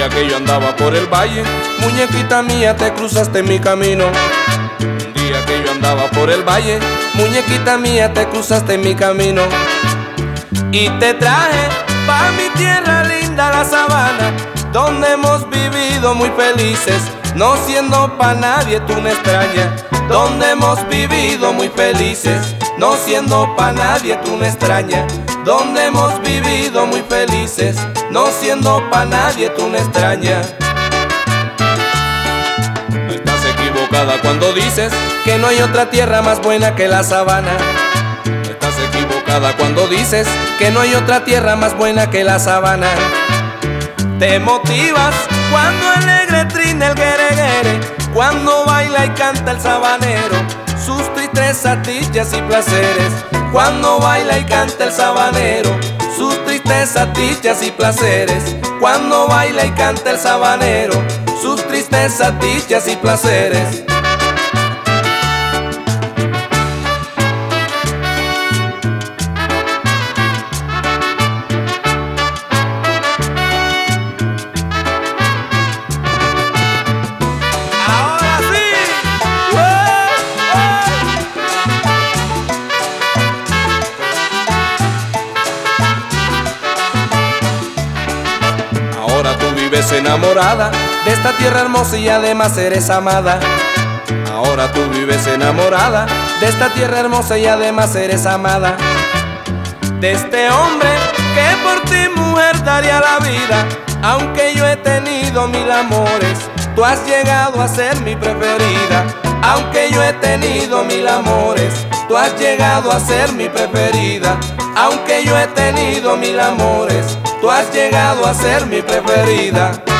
día que yo andaba por el valle, muñequita mía, te cruzaste en mi camino. Un día que yo andaba por el valle, muñequita mía, te cruzaste en mi camino. Y te traje pa' mi tierra linda, la sabana, donde hemos vivido muy felices, no siendo pa' nadie tú una extraña. Donde hemos vivido muy felices, no siendo pa' nadie tú una extraña. Donde hemos vivido muy felices, no siendo pa' nadie tú una extraña. No estás equivocada cuando dices que no hay otra tierra más buena que la sabana. No estás equivocada cuando dices que no hay otra tierra más buena que la sabana. Te motivas cuando alegre trina el guere-guere, cuando baila y canta el sabanero sus tristezas, dichas y placeres. Cuando baila y canta el sabanero sus tristezas, dichas y placeres. Cuando baila y canta el sabanero sus tristezas, dichas y placeres. Ahora tú vives enamorada de esta tierra hermosa y además eres amada. Ahora tú vives enamorada de esta tierra hermosa y además eres amada. De este hombre que por ti, mujer, daría la vida. Aunque yo he tenido mil amores, tú has llegado a ser mi preferida. Aunque yo he tenido mil amores, tú has llegado a ser mi preferida. Aunque yo he tenido mil amores, tú has llegado a ser mi preferida.